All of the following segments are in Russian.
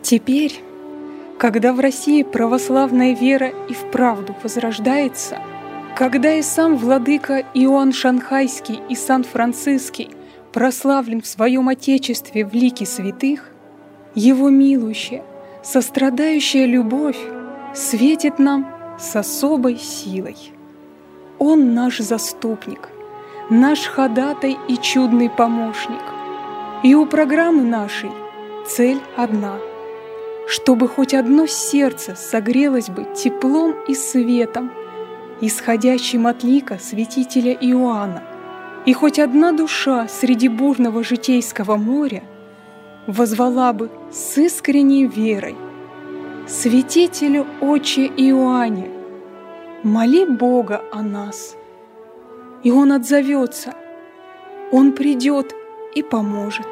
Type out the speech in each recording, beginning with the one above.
Теперь, когда в России православная вера и вправду возрождается, когда и сам владыка Иоанн Шанхайский и Сан-Франциский прославлен в своем Отечестве в лике святых, его милующая, сострадающая любовь светит нам с особой силой. Он наш заступник, наш ходатай и чудный помощник. И у программы нашей цель одна — чтобы хоть одно сердце согрелось бы теплом и светом, исходящим от лика святителя Иоанна, и хоть одна душа среди бурного житейского моря возвала бы с искренней верой: «Святителю Отче Иоанне, моли Бога о нас». И Он отзовется, Он придет и поможет.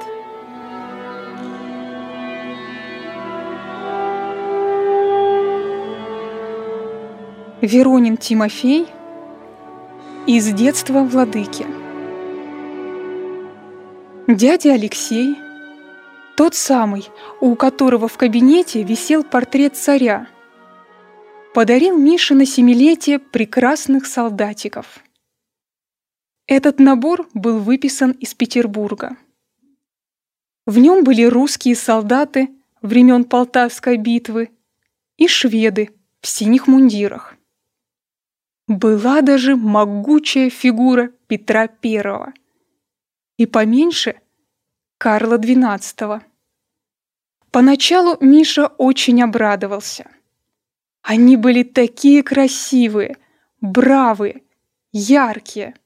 Веронин Тимофей из детства владыки. Дядя Алексей, тот самый, у которого в кабинете висел портрет царя, подарил Мише на 7-летие прекрасных солдатиков. Этот набор был выписан из Петербурга. В нем были русские солдаты времен Полтавской битвы и шведы в синих мундирах. Была даже могучая фигура Петра I и поменьше Карла XII. Поначалу Миша очень обрадовался. Они были такие красивые, бравые, яркие.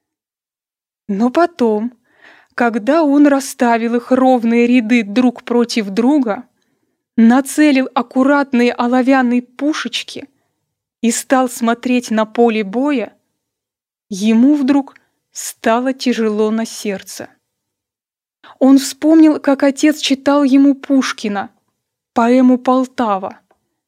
Но потом, когда он расставил их ровные ряды друг против друга, нацелил аккуратные оловянные пушечки и стал смотреть на поле боя, ему вдруг стало тяжело на сердце. Он вспомнил, как отец читал ему Пушкина, поэму «Полтава».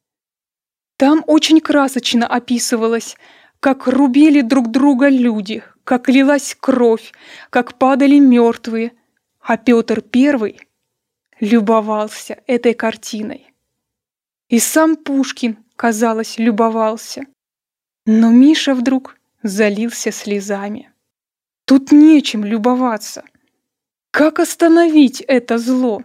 Там очень красочно описывалось, как рубили друг друга люди, как лилась кровь, как падали мертвые, а Петр I любовался этой картиной. И сам Пушкин, казалось, любовался. Но Миша вдруг залился слезами. Тут нечем любоваться. Как остановить это зло?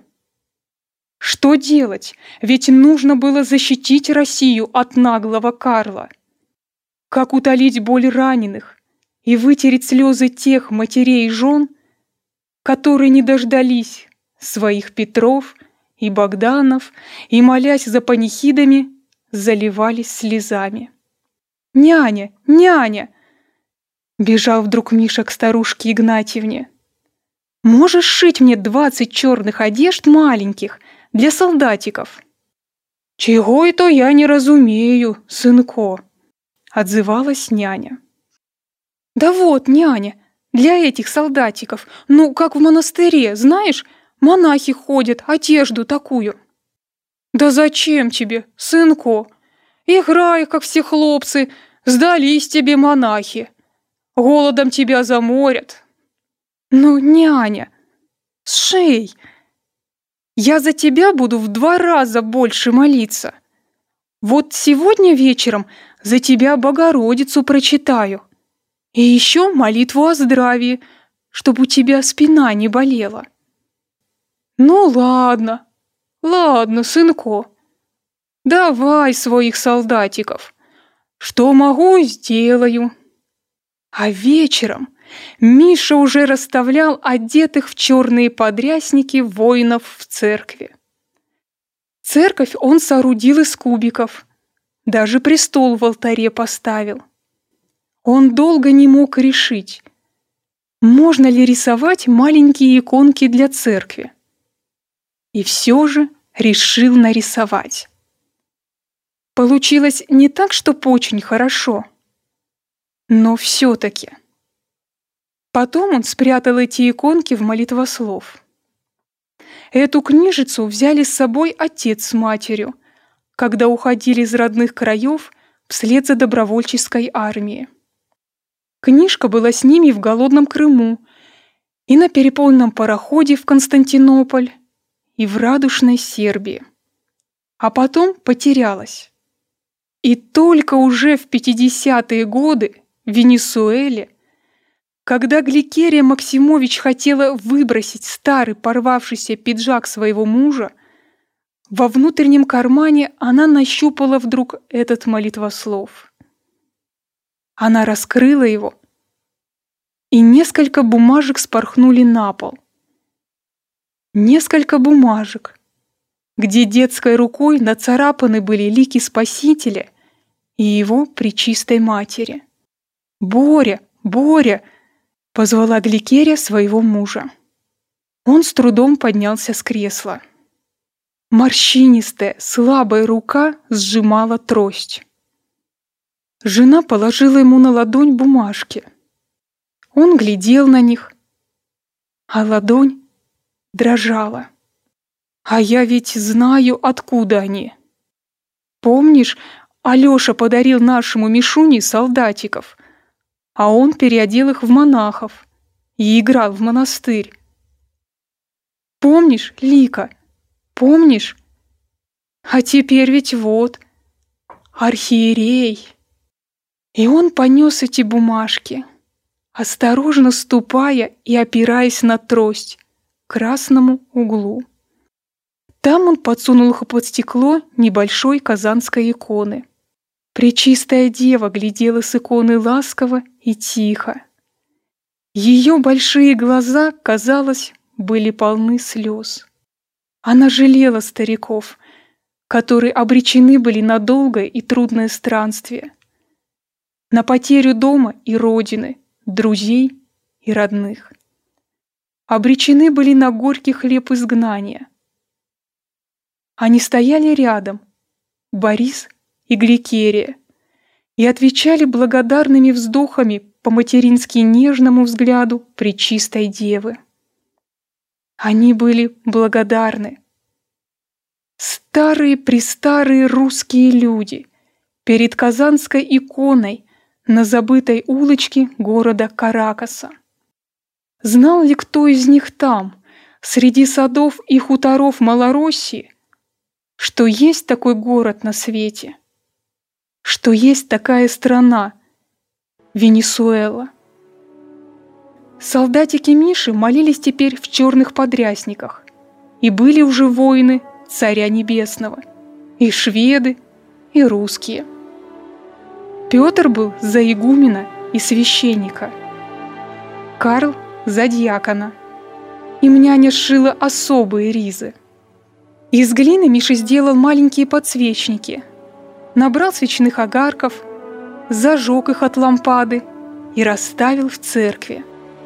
Что делать? Ведь нужно было защитить Россию от наглого Карла. Как утолить боль раненых и вытереть слезы тех матерей и жен, которые не дождались своих Петров и Богданов и, молясь за панихидами, заливались слезами. «Няня! Няня!» Бежал вдруг Миша к старушке Игнатьевне. «Можешь шить мне 20 черных одежд маленьких для солдатиков?» «Чего это я не разумею, сынко?» отзывалась няня. «Да вот, няня, для этих солдатиков, ну, как в монастыре, знаешь, монахи ходят, одежду такую». «Да зачем тебе, сынко? Играй, как все хлопцы, сдались тебе монахи. Голодом тебя заморят». «Ну, няня, сшей. Я за тебя буду в 2 раза больше молиться. Вот сегодня вечером за тебя Богородицу прочитаю. И еще молитву о здравии, чтобы у тебя спина не болела». «Ну ладно, ладно, сынко, давай своих солдатиков. Что могу, сделаю». А вечером Миша уже расставлял одетых в черные подрясники воинов в церкви. Церковь он соорудил из кубиков, даже престол в алтаре поставил. Он долго не мог решить, можно ли рисовать маленькие иконки для церкви. И все же решил нарисовать. Получилось не так, чтоб очень хорошо, но все-таки. Потом он спрятал эти иконки в молитвослов. Эту книжицу взяли с собой отец с матерью, когда уходили из родных краев вслед за добровольческой армией. Книжка была с ними в голодном Крыму, и на переполненном пароходе в Константинополь, и в радушной Сербии. а потом потерялась. И только уже в 50-е годы в Венесуэле, когда Гликерия Максимович хотела выбросить старый порвавшийся пиджак своего мужа, во внутреннем кармане она нащупала вдруг этот молитвослов. Она раскрыла его, и несколько бумажек спорхнули на пол. Несколько бумажек, где детской рукой нацарапаны были лики Спасителя и его пречистой матери. «Боря! Боря!» — позвала Гликерия своего мужа. Он с трудом поднялся с кресла. Морщинистая, слабая рука сжимала трость. Жена положила ему на ладонь бумажки. Он глядел на них, а ладонь дрожала. «А я ведь знаю, откуда они. Помнишь, Алёша подарил нашему Мишуне солдатиков, а он переодел их в монахов и играл в монастырь. Помнишь, Лика, помнишь? А теперь ведь вот, архиерей». И он понес эти бумажки, осторожно ступая и опираясь на трость, к красному углу. Там он подсунул их под стекло небольшой казанской иконы. Пречистая Дева глядела с иконы ласково и тихо. Ее большие глаза, казалось, были полны слез. Она жалела стариков, которые обречены были на долгое и трудное странствие, на потерю дома и родины, друзей и родных. Обречены были на горький хлеб изгнания. Они стояли рядом, Борис и Гликерия, и отвечали благодарными вздохами по-матерински нежному взгляду пречистой Девы. Они были благодарны. Старые-престарые русские люди перед казанской иконой на забытой улочке города Каракаса. Знал ли кто из них там, среди садов и хуторов Малороссии, что есть такой город на свете, что есть такая страна, Венесуэла? Солдатики Миши молились теперь в черных подрясниках, и были уже воины Царя Небесного, и шведы, и русские. Петр был за игумена и священника, Карл за дьякона. Им няня сшила особые ризы. Из глины Миша сделал маленькие подсвечники, набрал свечных огарков, зажег их от лампады и расставил в церкви.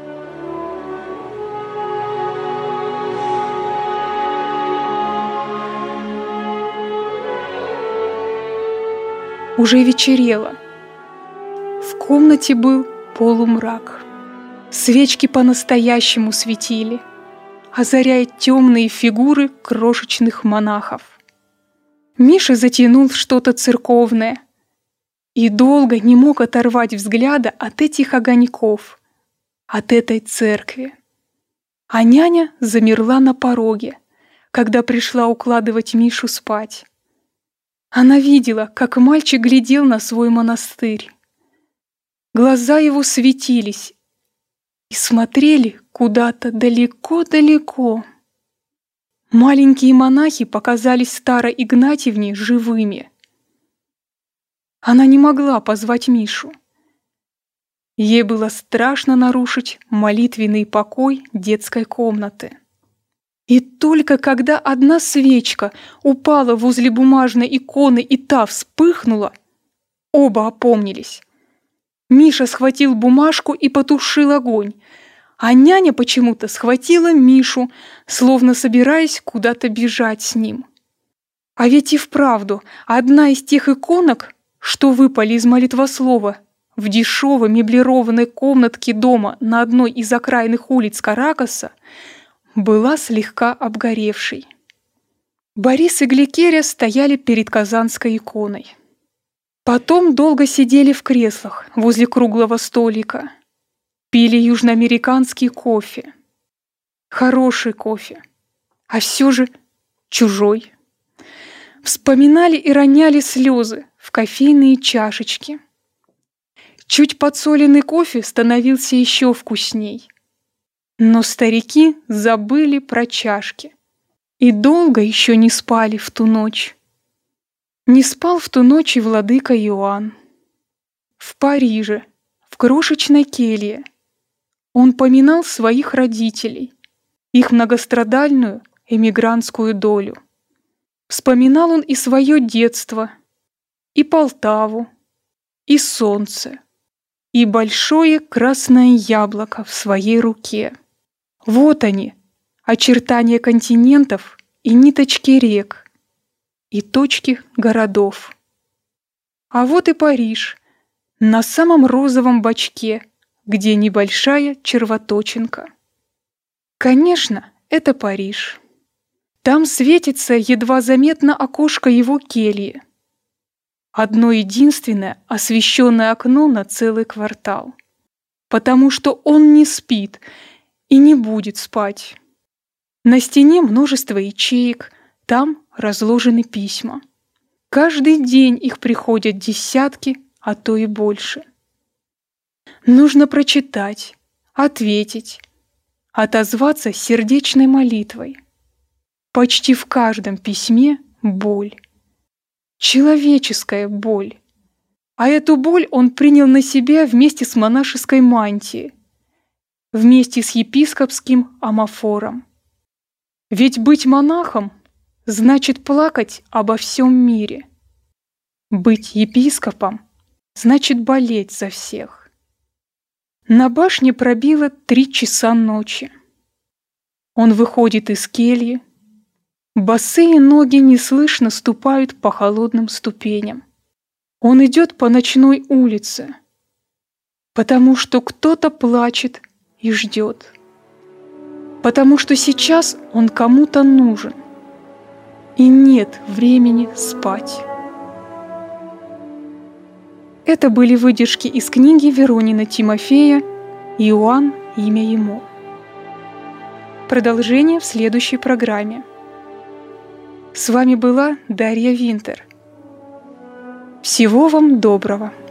Уже вечерело. В комнате был полумрак. Свечки по-настоящему светили, озаряя темные фигуры крошечных монахов. Миша затянул что-то церковное и долго не мог оторвать взгляда от этих огоньков, от этой церкви. А няня замерла на пороге, когда пришла укладывать Мишу спать. Она видела, как мальчик глядел на свой монастырь. Глаза его светились и смотрели куда-то далеко-далеко. Маленькие монахи показались Старой Игнатьевне живыми. Она не могла позвать Мишу. Ей было страшно нарушить молитвенный покой детской комнаты. И только когда одна свечка упала возле бумажной иконы и та вспыхнула, оба опомнились. Миша схватил бумажку и потушил огонь, а няня почему-то схватила Мишу, словно собираясь куда-то бежать с ним. А ведь и вправду одна из тех иконок, что выпали из молитвослова в дешевой меблированной комнатке дома на одной из окраинных улиц Каракаса, была слегка обгоревшей. Борис и Гликерия стояли перед казанской иконой. Потом долго сидели в креслах возле круглого столика, пили южноамериканский кофе. Хороший кофе, а все же чужой. Вспоминали и роняли слезы в кофейные чашечки. Чуть подсоленный кофе становился еще вкусней. Но старики забыли про чашки и долго еще не спали в ту ночь. Не спал в ту ночь и владыка Иоанн. В Париже, в крошечной келье, он поминал своих родителей, их многострадальную эмигрантскую долю. Вспоминал он и свое детство, и Полтаву, и солнце, и большое красное яблоко в своей руке. Вот они, очертания континентов и ниточки рек, и точки городов. А вот и Париж, на самом розовом бочке, где небольшая червоточинка. Конечно, это Париж. Там светится едва заметно окошко его кельи. Одно единственное освещенное окно на целый квартал. Потому что он не спит и не будет спать. На стене множество ячеек, там разложены письма. Каждый день их приходят десятки, а то и больше. Нужно прочитать, ответить, отозваться сердечной молитвой. Почти в каждом письме боль. Человеческая боль. А эту боль он принял на себя вместе с монашеской мантией, вместе с епископским амафором. Ведь быть монахом значит плакать обо всем мире. Быть епископом значит болеть за всех. На башне пробило 3 часа ночи. Он выходит из кельи. Босые ноги неслышно ступают по холодным ступеням. Он идет по ночной улице, потому что кто-то плачет и ждет. Потому что сейчас он кому-то нужен, и нет времени спать. Это были выдержки из книги Веронина Тимофея «Иоанн. Имя ему». Продолжение в следующей программе. С вами была Дарья Винтер. Всего вам доброго!